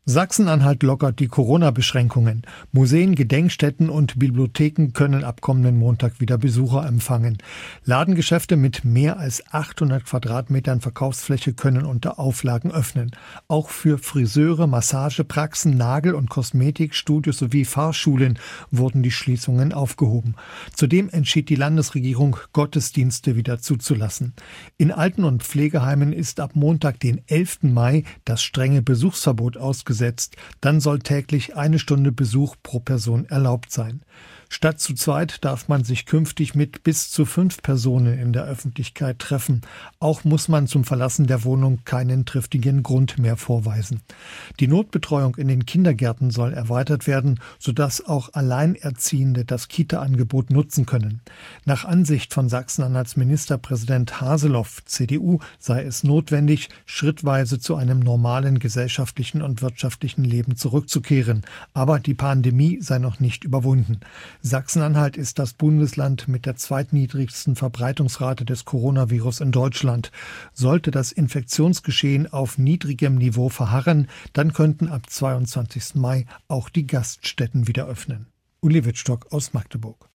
Sachsen-Anhalt lockert die Corona-Beschränkungen. Museen, Gedenkstätten und Bibliotheken können ab kommenden Montag wieder Besucher empfangen. Ladengeschäfte mit mehr als 800 Quadratmetern Verkaufsfläche können unter Auflagen öffnen. Auch für Friseure, Massagepraxen, Nagel- und Kosmetikstudios sowie Fahrschulen wurden die Schließungen aufgehoben. Zudem entschied die Landesregierung, Gottesdienste wieder zuzulassen. In Alten- und Pflegeheimen ist ab Montag, den 11. Mai, das strenge Besuchsverbot ausgesetzt. Dann soll täglich 1 Stunde Besuch pro Person erlaubt sein. Statt zu zweit darf man sich künftig mit bis zu 5 Personen in der Öffentlichkeit treffen. Auch muss man zum Verlassen der Wohnung keinen triftigen Grund mehr vorweisen. Die Notbetreuung in den Kindergärten soll erweitert werden, sodass auch Alleinerziehende das Kita-Angebot nutzen können. Nach Ansicht von Sachsen-Anhalts Ministerpräsident Haseloff, CDU, sei es notwendig, schrittweise zu einem normalen gesellschaftlichen und wirtschaftlichen Leben zurückzukehren. Aber die Pandemie sei noch nicht überwunden. Sachsen-Anhalt ist das Bundesland mit der zweitniedrigsten Verbreitungsrate des Coronavirus in Deutschland. Sollte das Infektionsgeschehen auf niedrigem Niveau verharren, dann könnten ab 22. Mai auch die Gaststätten wieder öffnen. Uli Wittstock aus Magdeburg.